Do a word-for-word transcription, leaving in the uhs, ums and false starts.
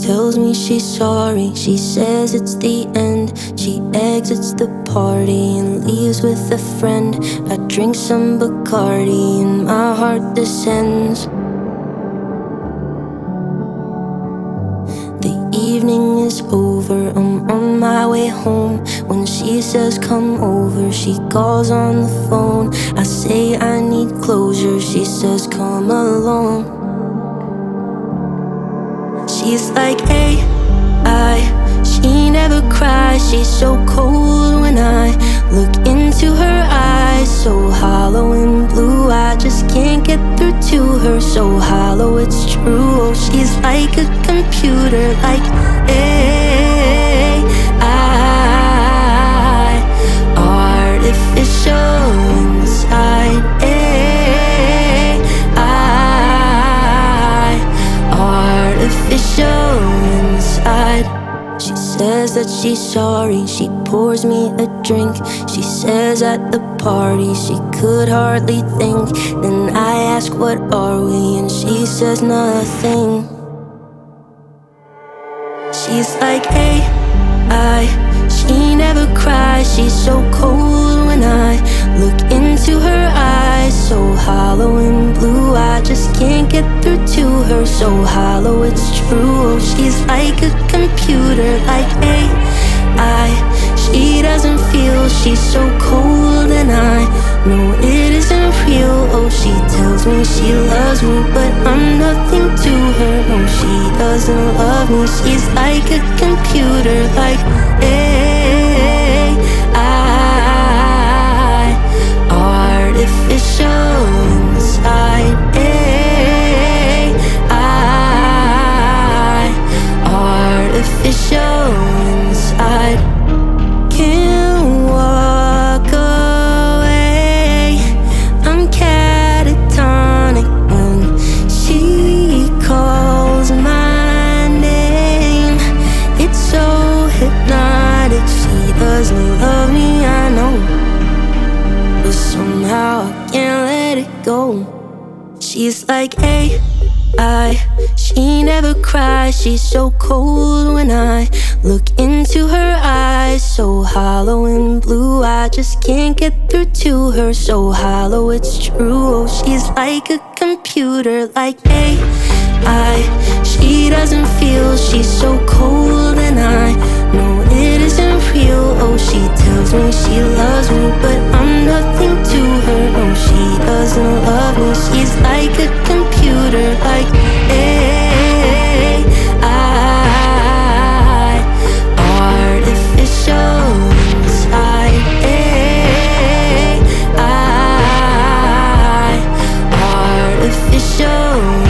tells me she's sorry. She says it's the end. She exits the party and leaves with a friend. I drink some Bacardi and my heart descends. The evening is over, I'm on my way home. When she says come over, she calls on the phone. I say I need closure, she says come alone. She's like A I, she never cries. She's so cold when I look into her eyes. So hollow and blue, I just can't get through to her. So hollow, it's true. Oh, she's like a computer, like A I, artificial inside. A I, artificial inside. She says that she's sorry, she pours me a drink. She says at the party she could hardly think. Then I ask what are we, and she says nothing. She's like A I, she never cries. She's so cold when I look into her eyes. So hollow and blue, I just can't get through to her. So hollow, it's true. Oh, she's like a computer, like A I. She doesn't feel, she's so cold and I know it isn't real. Oh, she tells me she loves me, but I'm nothing to her. No, she doesn't love me. She's like a computer, like A I, artificial inside. A I, artificial inside. Can't walk away, I'm catatonic when she calls my name. It's so hypnotic. She doesn't love me, I know, but somehow I can't let it go. She's like A I, she never cries. She's so cold when I look into her eyes. So hollow and blue, I just can't get through to her. So hollow, it's true. Oh, she's like a computer, like A I. She doesn't feel, she's so cold and I know it isn't real. Oh, she tells me she loves me, but I'm nothing to her. No, she doesn't love me. She's like a computer, like A I, artificial inside. A I, artificial